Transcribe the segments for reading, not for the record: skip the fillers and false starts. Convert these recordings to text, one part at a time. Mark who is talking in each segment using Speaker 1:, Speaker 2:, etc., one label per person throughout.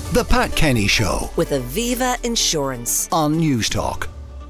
Speaker 1: The Pat Kenny Show
Speaker 2: with Aviva Insurance
Speaker 1: on Newstalk.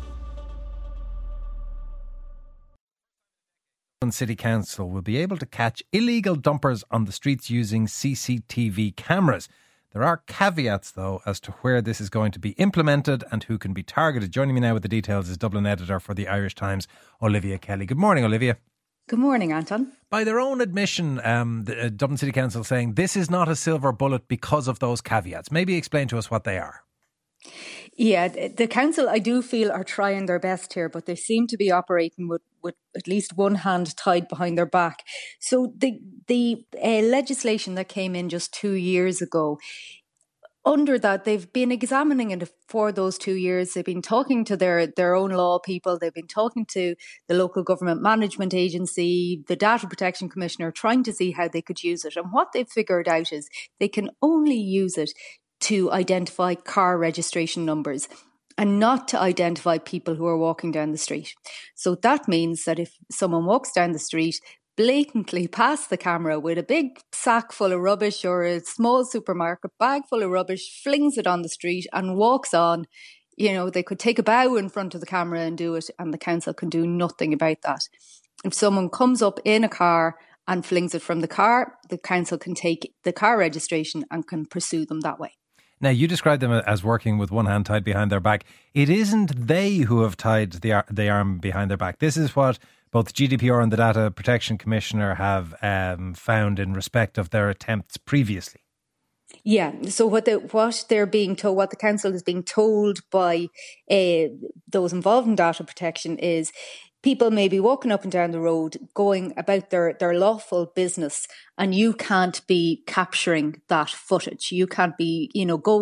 Speaker 3: City Council will be able to catch illegal dumpers on the streets using CCTV cameras. There are caveats, though, as to where this is going to be implemented and who can be targeted. Joining me now with the details is Dublin editor for the Irish Times, Olivia Kelly. Good morning, Olivia.
Speaker 4: Good morning, Anton.
Speaker 3: By their own admission, the Dublin City Council saying this is not a silver bullet because of those caveats. Maybe explain to us what they are.
Speaker 4: Yeah, the council, I do feel, are trying their best here, but they seem to be operating with at least one hand tied behind their back. So the legislation that came in just 2 years ago, under that, they've been examining it for those 2 years. They've been talking to their own law people. They've been talking to the local government management agency, the Data Protection Commissioner, trying to see how they could use it. And what they've figured out is they can only use it to identify car registration numbers and not to identify people who are walking down the street. So that means that if someone walks down the street, blatantly past the camera with a big sack full of rubbish or a small supermarket bag full of rubbish, flings it on the street and walks on, they could take a bow in front of the camera and do it, and the council can do nothing about that. If someone comes up in a car and flings it from the car, the council can take the car registration and can pursue them that way.
Speaker 3: Now, you describe them as working with one hand tied behind their back. It isn't they who have tied the arm behind their back. This is what both GDPR and the Data Protection Commissioner have found in respect of their attempts previously.
Speaker 4: Yeah, so what they're being told, what the council is being told by those involved in data protection is people may be walking up and down the road going about their lawful business, and you can't be capturing that footage. You can't be,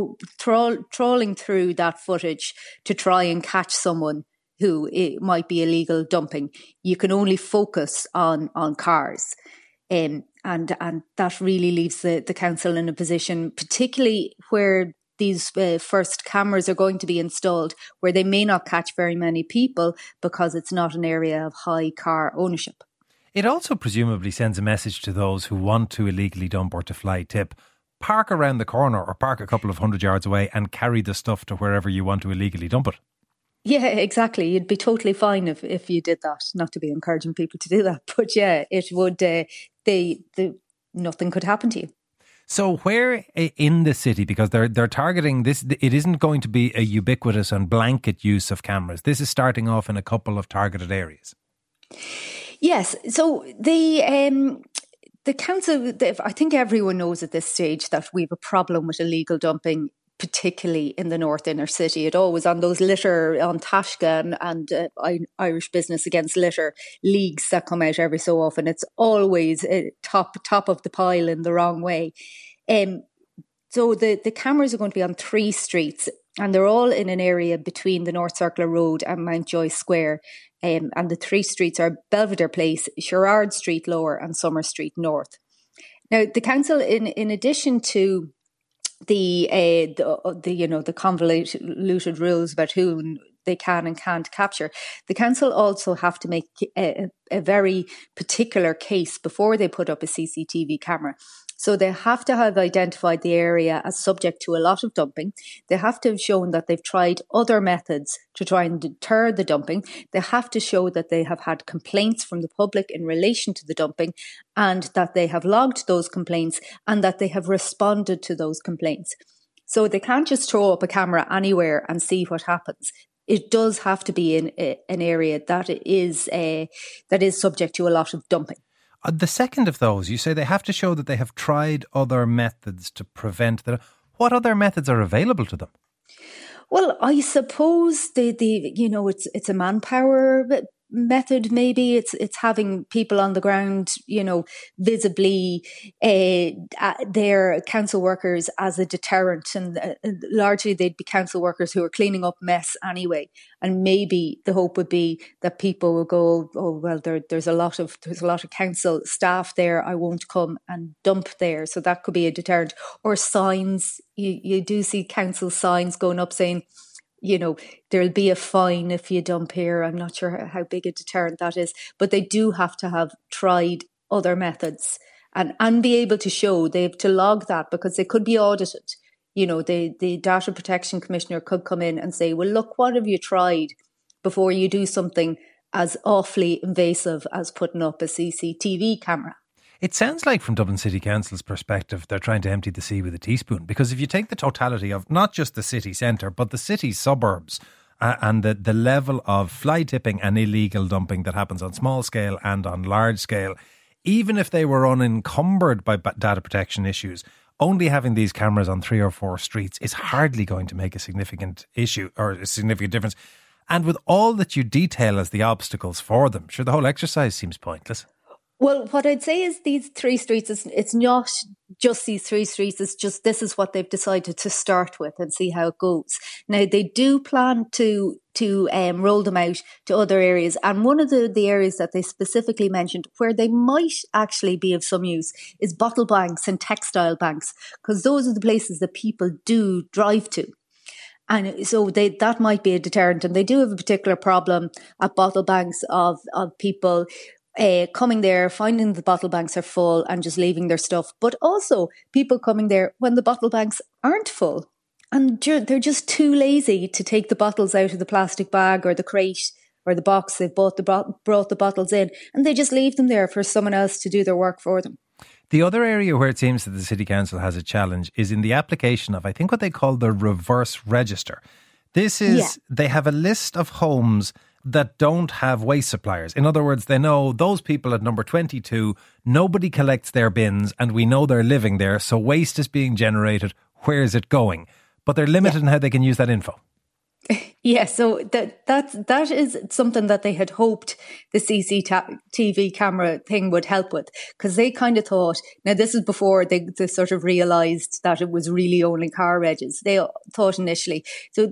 Speaker 4: trawling through that footage to try and catch someone who it might be illegal dumping. You can only focus on cars. And that really leaves the council in a position, particularly where these first cameras are going to be installed, where they may not catch very many people because it's not an area of high car ownership.
Speaker 3: It also presumably sends a message to those who want to illegally dump or to fly tip. Park around the corner or park a couple of 100 yards away and carry the stuff to wherever you want to illegally dump it.
Speaker 4: Yeah, exactly. You'd be totally fine if you did that. Not to be encouraging people to do that, but yeah, it would. Nothing could happen to you.
Speaker 3: So where in the city, because they're targeting this, it isn't going to be a ubiquitous and blanket use of cameras. This is starting off in a couple of targeted areas.
Speaker 4: Yes. So the council, I think everyone knows at this stage that we have a problem with illegal dumping, particularly in the North Inner City. It always on those litter, on Taishga and Irish Business Against Litter leagues that come out every so often. It's always top of the pile in the wrong way. So the cameras are going to be on 3 streets, and they're all in an area between the North Circular Road and Mountjoy Square. And the 3 streets are Belvedere Place, Sherrard Street Lower and Summer Street North. Now, the council, in addition to the convoluted rules about who they can and can't capture, the council also have to make a very particular case before they put up a CCTV camera. So they have to have identified the area as subject to a lot of dumping. They have to have shown that they've tried other methods to try and deter the dumping. They have to show that they have had complaints from the public in relation to the dumping, and that they have logged those complaints and that they have responded to those complaints. So they can't just throw up a camera anywhere and see what happens. It does have to be in an area that is subject to a lot of dumping.
Speaker 3: The second of those, you say they have to show that they have tried other methods to prevent that. What other methods are available to them?
Speaker 4: Well, I suppose it's a manpower method. Maybe it's having people on the ground, visibly their council workers as a deterrent, and largely they'd be council workers who are cleaning up mess anyway. And maybe the hope would be that people will go, oh well, there's a lot of council staff there, I won't come and dump there. So that could be a deterrent. Or signs, you do see council signs going up saying, there'll be a fine if you dump here. I'm not sure how big a deterrent that is, but they do have to have tried other methods and be able to show, they have to log that, because they could be audited. the Data Protection Commissioner could come in and say, well, look, what have you tried before you do something as awfully invasive as putting up a CCTV camera?
Speaker 3: It sounds like from Dublin City Council's perspective, they're trying to empty the sea with a teaspoon, because if you take the totality of not just the city centre, but the city suburbs, and the level of fly tipping and illegal dumping that happens on small scale and on large scale, even if they were unencumbered by data protection issues, only having these cameras on 3 or 4 streets is hardly going to make a significant issue or a significant difference. And with all that you detail as the obstacles for them, sure, the whole exercise seems pointless.
Speaker 4: Well, what I'd say is these 3 streets, it's not just these 3 streets, it's just this is what they've decided to start with and see how it goes. Now, they do plan to roll them out to other areas. And one of the areas that they specifically mentioned where they might actually be of some use is bottle banks and textile banks, because those are the places that people do drive to. And so that might be a deterrent. And they do have a particular problem at bottle banks of people coming there, finding the bottle banks are full and just leaving their stuff. But also people coming there when the bottle banks aren't full. And they're just too lazy to take the bottles out of the plastic bag or the crate or the box they've brought the bottles in. And they just leave them there for someone else to do their work for them.
Speaker 3: The other area where it seems that the City Council has a challenge is in the application of, I think, what they call the reverse register. This is, They have a list of homes that don't have waste suppliers. In other words, they know those people at number 22, nobody collects their bins and we know they're living there, so waste is being generated. Where is it going? But they're limited in how they can use that info.
Speaker 4: Yeah, so that is something that they had hoped the CCTV camera thing would help with, because they kind of thought, now this is before they sort of realised that it was really only car regs. They thought initially, so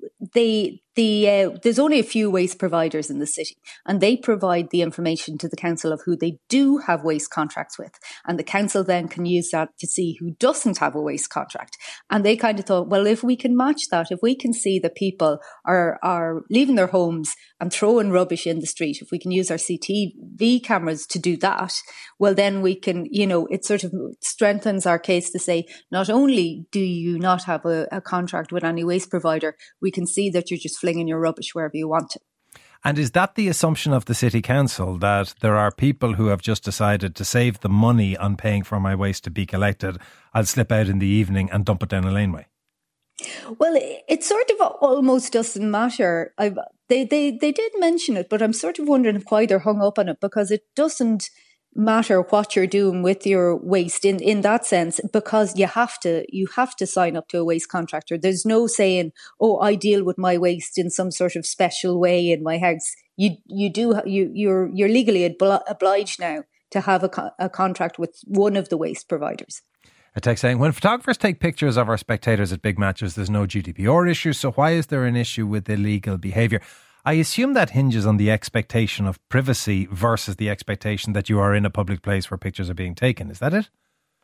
Speaker 4: there's only a few waste providers in the city, and they provide the information to the council of who they do have waste contracts with, and the council then can use that to see who doesn't have a waste contract. And they kind of thought, well, if we can match that, if we can see that people are leaving their homes and throwing rubbish in the street, if we can use our CCTV cameras to do that, well, then we can, it sort of strengthens our case to say, not only do you not have a contract with any waste provider, we can see that you're just flinging your rubbish wherever you want to.
Speaker 3: And is that the assumption of the City Council, that there are people who have just decided to save the money on paying for my waste to be collected, I'll slip out in the evening and dump it down a laneway?
Speaker 4: Well, it sort of almost doesn't matter. They did mention it, but I'm sort of wondering why they're hung up on it, because it doesn't matter what you're doing with your waste in that sense, because you have to sign up to a waste contractor. There's no saying, oh, I deal with my waste in some sort of special way in my house. You're legally obliged now to have a contract with one of the waste providers.
Speaker 3: A text saying, when photographers take pictures of our spectators at big matches, there's no GDPR issue, so why is there an issue with illegal behaviour? I assume that hinges on the expectation of privacy versus the expectation that you are in a public place where pictures are being taken. Is that it?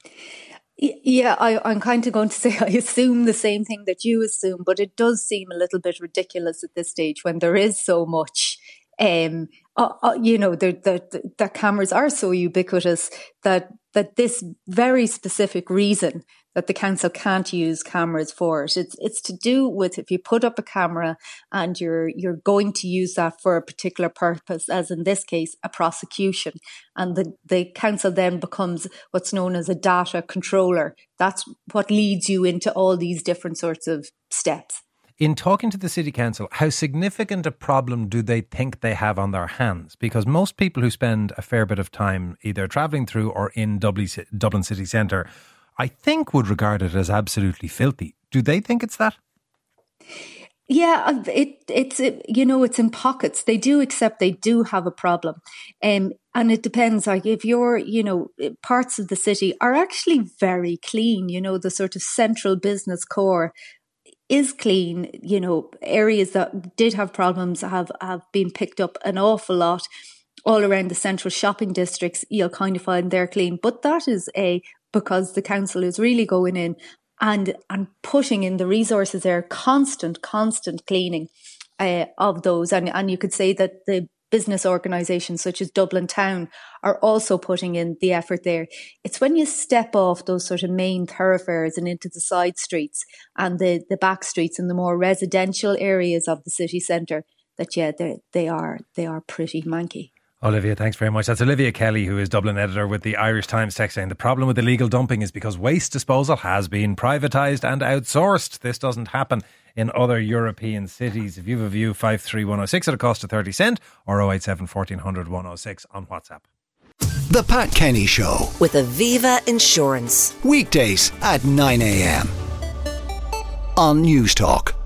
Speaker 4: Yeah, I'm kind of going to say I assume the same thing that you assume, but it does seem a little bit ridiculous at this stage when there is so much. The cameras are so ubiquitous that this very specific reason that the council can't use cameras for it. It's to do with if you put up a camera and you're going to use that for a particular purpose, as in this case, a prosecution, and the council then becomes what's known as a data controller. That's what leads you into all these different sorts of steps.
Speaker 3: In talking to the City Council, how significant a problem do they think they have on their hands? Because most people who spend a fair bit of time either travelling through or in Dublin City Centre, I think would regard it as absolutely filthy. Do they think it's that?
Speaker 4: Yeah, it's in pockets. They do accept they do have a problem. And it depends, like if you're, parts of the city are actually very clean, the sort of central business core is clean. Areas that did have problems have been picked up an awful lot. All around the central shopping districts, you'll kind of find they're clean. But that is because the council is really going in and putting in the resources there, constant cleaning of those. And you could say that business organisations such as Dublin Town are also putting in the effort there. It's when you step off those sort of main thoroughfares and into the side streets and the back streets and the more residential areas of the city centre that, they are pretty manky.
Speaker 3: Olivia, thanks very much. That's Olivia Kelly, who is Dublin editor with the Irish Times, text saying the problem with illegal dumping is because waste disposal has been privatised and outsourced. This doesn't happen in other European cities. If you have a view, 53106 at a cost of 30 cent or 087 1400 106 on WhatsApp.
Speaker 1: The Pat Kenny Show.
Speaker 2: With Aviva Insurance.
Speaker 1: Weekdays at 9 a.m. on News Talk.